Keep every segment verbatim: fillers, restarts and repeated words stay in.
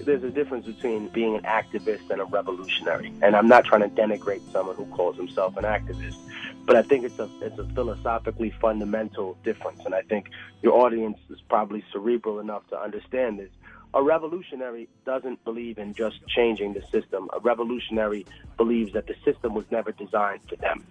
there's a difference between being an activist and a revolutionary. And I'm not trying to denigrate someone who calls himself an activist, but I think it's a it's a philosophically fundamental difference. And I think your audience is probably cerebral enough to understand this. A revolutionary doesn't believe in just changing the system. A revolutionary believes that the system was never designed for them.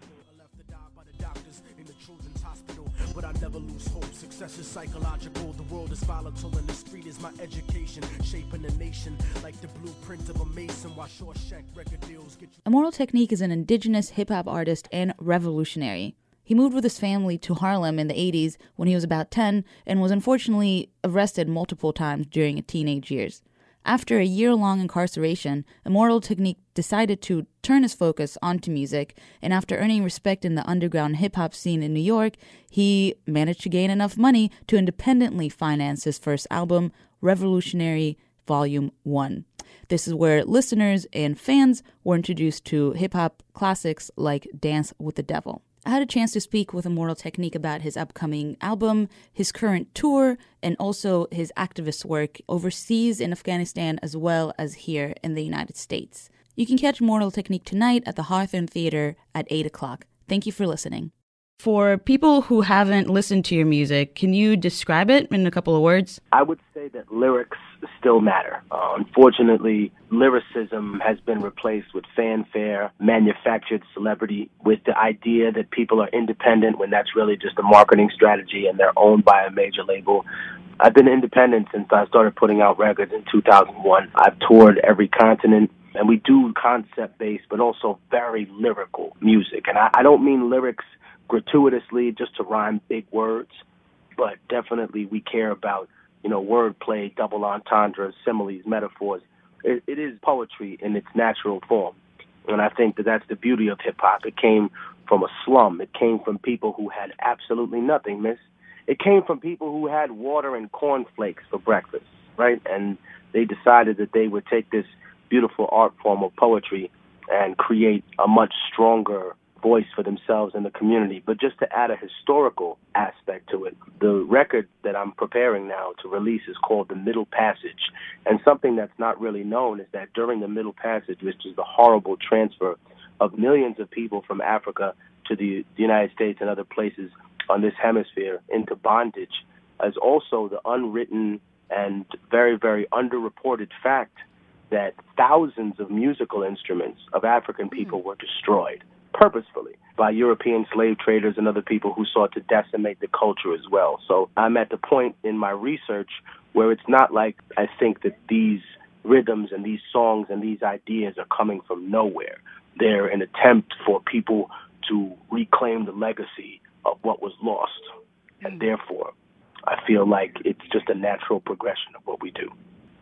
But I never lose hope. Success is psychological. The world is volatile and the street is my education. Shaping the nation like the blueprint of a mason. While Shawshank record deals get you. Immortal Technique is an indigenous hip-hop artist and revolutionary. He moved with his family to Harlem in the eighties when he was about ten and was unfortunately arrested multiple times during his teenage years. After a year-long incarceration, Immortal Technique decided to turn his focus onto music, and after earning respect in the underground hip-hop scene in New York, he managed to gain enough money to independently finance his first album, Revolutionary Volume one. This is where listeners and fans were introduced to hip-hop classics like Dance with the Devil. I had a chance to speak with Immortal Technique about his upcoming album, his current tour, and also his activist work overseas in Afghanistan as well as here in the United States. You can catch Immortal Technique tonight at the Hawthorne Theater at eight o'clock. Thank you for listening. For people who haven't listened to your music, can you describe it in a couple of words? I would say that lyrics still matter. Uh, unfortunately, lyricism has been replaced with fanfare, manufactured celebrity, with the idea that people are independent when that's really just a marketing strategy and they're owned by a major label. I've been independent since I started putting out records in two thousand one. I've toured every continent, and we do concept-based but also very lyrical music. And I, I don't mean lyrics gratuitously just to rhyme big words, but definitely we care about, you know, wordplay, double entendres, similes, metaphors. It, it is poetry in its natural form. And I think that that's the beauty of hip-hop. It came from a slum. It came from people who had absolutely nothing, miss. It came from people who had water and cornflakes for breakfast, right? And they decided that they would take this beautiful art form of poetry and create a much stronger voice for themselves and the community. But just to add a historical aspect to it, the record that I'm preparing now to release is called The Middle Passage. And something that's not really known is that during the Middle Passage, which is the horrible transfer of millions of people from Africa to the, the United States and other places on this hemisphere into bondage, as also the unwritten and very, very underreported fact that thousands of musical instruments of African people were destroyed purposefully by European slave traders and other people who sought to decimate the culture as well. So I'm at the point in my research where it's not like I think that these rhythms and these songs and these ideas are coming from nowhere. They're an attempt for people to reclaim the legacy of what was lost. And therefore, I feel like it's just a natural progression of what we do.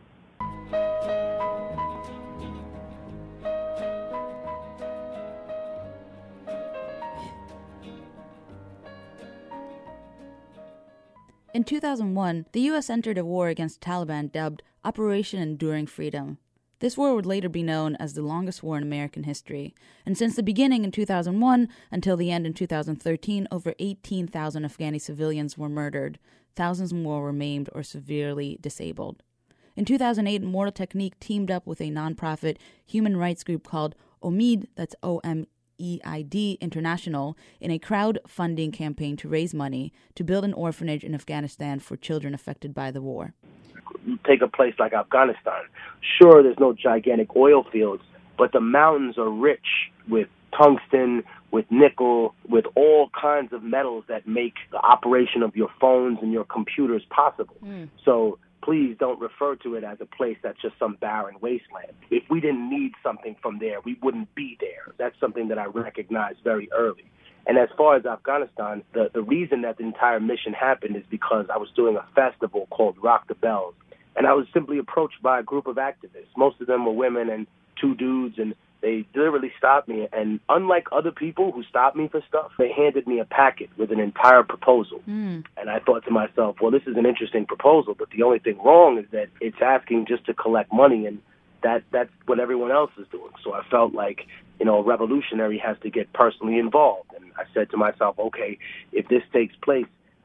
In two thousand one, the U S entered a war against Taliban dubbed Operation Enduring Freedom. This war would later be known as the longest war in American history, and since the beginning in two thousand one until the end in two thousand thirteen, over eighteen thousand Afghani civilians were murdered. Thousands more were maimed or severely disabled. In two thousand eight, Immortal Technique teamed up with a nonprofit human rights group called OMID, that's O M E I D International, in a crowdfunding campaign to raise money to build an orphanage in Afghanistan for children affected by the war. Take a place like Afghanistan. Sure, there's no gigantic oil fields, but the mountains are rich with tungsten, with nickel, with all kinds of metals that make the operation of your phones and your computers possible. Mm. So please don't refer to it as a place that's just some barren wasteland. If we didn't need something from there, we wouldn't be there. That's something that I recognized very early. And as far as Afghanistan, the, the reason that the entire mission happened is because I was doing a festival called Rock the Bells. And I was simply approached by a group of activists. Most of them were women and two dudes, and they literally stopped me. And unlike other people who stopped me for stuff, they handed me a packet with an entire proposal. Mm. And I thought to myself, well, this is an interesting proposal, but the only thing wrong is that it's asking just to collect money, and that that's what everyone else is doing. So I felt like, you know, a revolutionary has to get personally involved. And I said to myself, okay, if this takes place,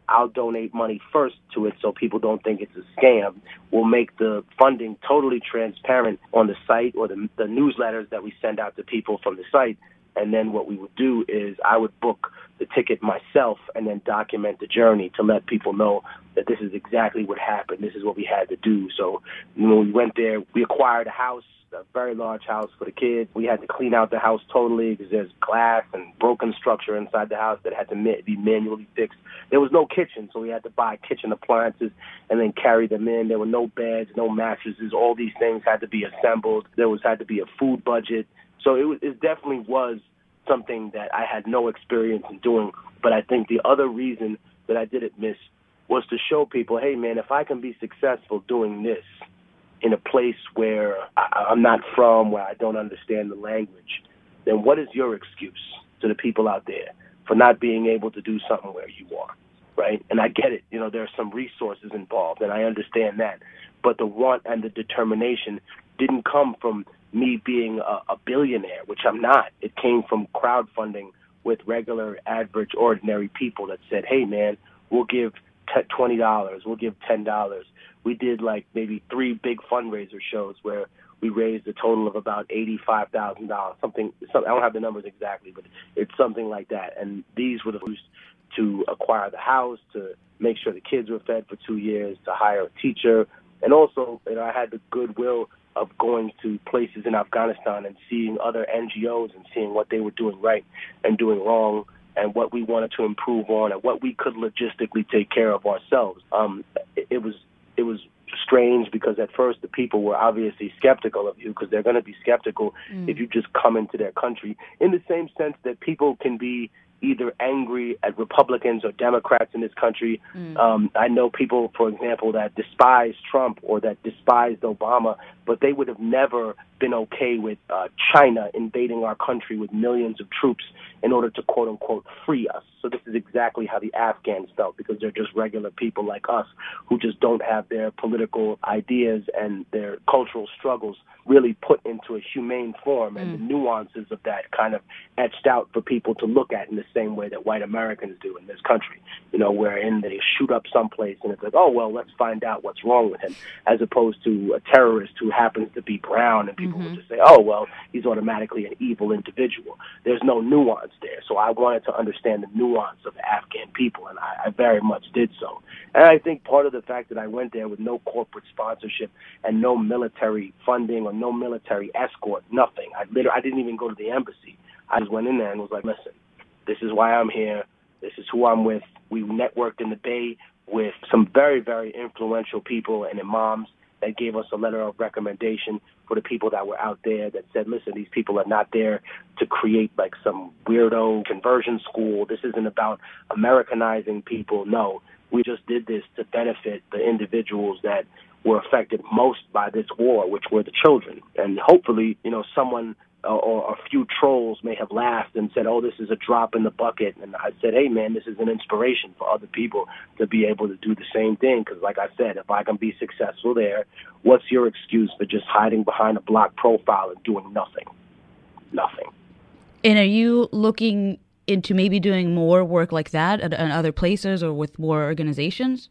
I'll donate money first to it so people don't think it's a scam. We'll make the funding totally transparent on the site or the, the newsletters that we send out to people from the site. And then what we would do is I would book the ticket myself and then document the journey to let people know that this is exactly what happened. This is what we had to do. So when we went there, we acquired a house, a very large house for the kids. We had to clean out the house totally because there's glass and broken structure inside the house that had to ma- be manually fixed. There was no kitchen, so we had to buy kitchen appliances and then carry them in. There were no beds, no mattresses. All these things had to be assembled. There was had to be a food budget. So it, was, it definitely was something that I had no experience in doing. But I think the other reason that I did it, Miss, was to show people, hey, man, if I can be successful doing this in a place where I, I'm not from, where I don't understand the language, then what is your excuse to the people out there for not being able to do something where you are, right? And I get it. You know, there are some resources involved, and I understand that. But the want and the determination didn't come from me being a, a billionaire, which I'm not. It came from crowdfunding with regular, average, ordinary people that said, hey, man, we'll give twenty dollars, we'll give ten dollars. We did like maybe three big fundraiser shows where we raised a total of about eighty-five thousand dollars, something, something, I don't have the numbers exactly, but it's something like that. And these were the used to acquire the house, to make sure the kids were fed for two years, to hire a teacher. And also, you know, I had the goodwill of going to places in Afghanistan and seeing other N G Os and seeing what they were doing right and doing wrong and what we wanted to improve on and what we could logistically take care of ourselves. Um, it, it was it was strange because at first the people were obviously skeptical of you because they're going to be skeptical mm. if you just come into their country, in the same sense that people can be either angry at Republicans or Democrats in this country. Mm. Um, I know people, for example, that despise Trump or that despised Obama, but they would have never been okay with uh, China invading our country with millions of troops in order to, quote unquote, free us. So this is exactly how the Afghans felt, because they're just regular people like us who just don't have their political ideas and their cultural struggles really put into a humane form, and mm. the nuances of that kind of etched out for people to look at in the same way that white Americans do in this country, you know, wherein they shoot up someplace and it's like, oh, well, let's find out what's wrong with him, as opposed to a terrorist who happens to be brown and people mm-hmm. would just say, oh, well, he's automatically an evil individual. There's no nuance there. So I wanted to understand the nuance of the Afghan people, and I, I very much did so. And I think part of the fact that I went there with no corporate sponsorship and no military funding or no military escort, nothing. I literally, I didn't even go to the embassy. I just went in there and was like, listen, this is why I'm here. This is who I'm with. We networked in the Bay with some very, very influential people and imams that gave us a letter of recommendation for the people that were out there that said, listen, these people are not there to create like some weirdo conversion school. This isn't about Americanizing people. No, we just did this to benefit the individuals that were affected most by this war, which were the children. And hopefully, you know, someone uh, or a few trolls may have laughed and said, oh, this is a drop in the bucket. And I said, hey, man, this is an inspiration for other people to be able to do the same thing. Because like I said, if I can be successful there, what's your excuse for just hiding behind a block profile and doing nothing? Nothing. And are you looking into maybe doing more work like that at, at other places or with more organizations?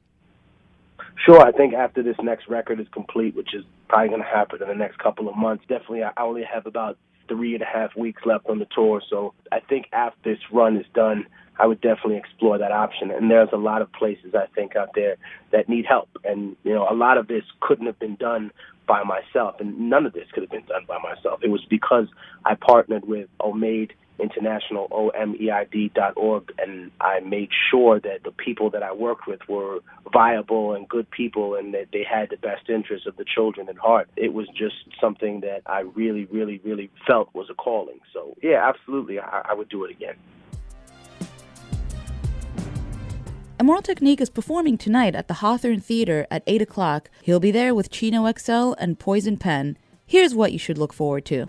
Sure. I think after this next record is complete, which is probably going to happen in the next couple of months, definitely I only have about three and a half weeks left on the tour. So I think after this run is done, I would definitely explore that option. And there's a lot of places, I think, out there that need help. And, you know, a lot of this couldn't have been done by myself, and none of this could have been done by myself. It was because I partnered with Omeid International, O M E I D dot org, and I made sure that the people that I worked with were viable and good people and that they had the best interests of the children at heart. It was just something that I really, really, really felt was a calling. So, yeah, absolutely, I, I would do it again. Immortal Technique is performing tonight at the Hawthorne Theater at eight o'clock. He'll be there with Chino X L and Poison Pen. Here's what you should look forward to.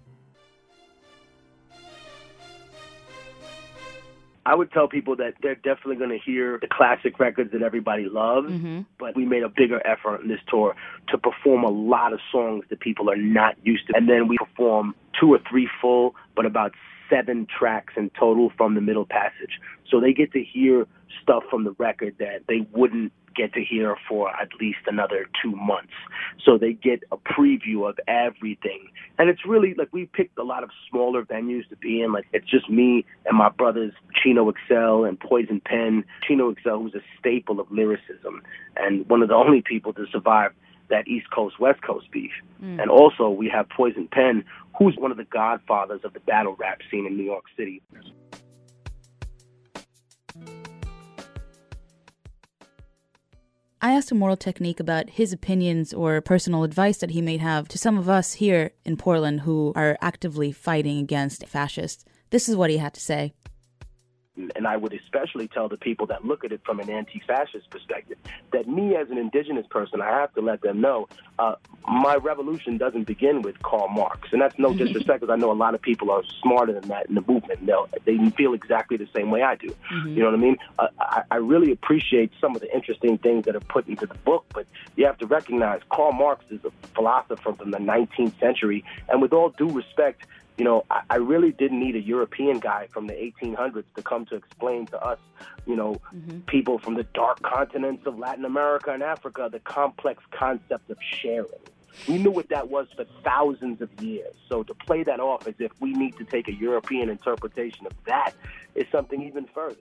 I would tell people that they're definitely going to hear the classic records that everybody loves, mm-hmm. but we made a bigger effort on this tour to perform a lot of songs that people are not used to. And then we perform two or three full, but about seven tracks in total from the Middle Passage. So they get to hear stuff from the record that they wouldn't get to hear for at least another two months. So they get a preview of everything. And it's really, like, we picked a lot of smaller venues to be in. Like, it's just me and my brothers, Chino Excel and Poison Pen. Chino Excel, who's a staple of lyricism and one of the only people to survive that East Coast, West Coast beef. Mm. And also we have Poison Pen, who's one of the godfathers of the battle rap scene in New York City. I asked Immortal Technique about his opinions or personal advice that he may have to some of us here in Portland who are actively fighting against fascists. This is what he had to say. And I would especially tell the people that look at it from an anti-fascist perspective that me as an indigenous person, I have to let them know uh, my revolution doesn't begin with Karl Marx. And that's no disrespect, because I know a lot of people are smarter than that in the movement. They'll, they feel exactly the same way I do. Mm-hmm. You know what I mean? Uh, I, I really appreciate some of the interesting things that are put into the book, but you have to recognize Karl Marx is a philosopher from the nineteenth century. And with all due respect, you know, I, I really didn't need a European guy from the eighteen hundreds to come to explain to us, you know, mm-hmm. people from the dark continents of Latin America and Africa, the complex concept of sharing. We knew what that was for thousands of years. So to play that off as if we need to take a European interpretation of that is something even further.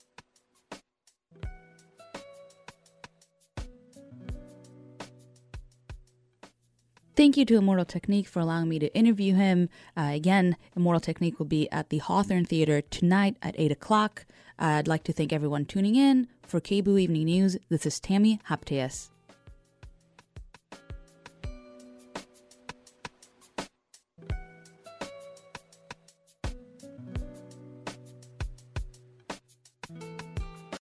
Thank you to Immortal Technique for allowing me to interview him. Uh, again, Immortal Technique will be at the Hawthorne Theater tonight at eight o'clock. Uh, I'd like to thank everyone tuning in. For K B O O Evening News, this is Tammy Hapteas.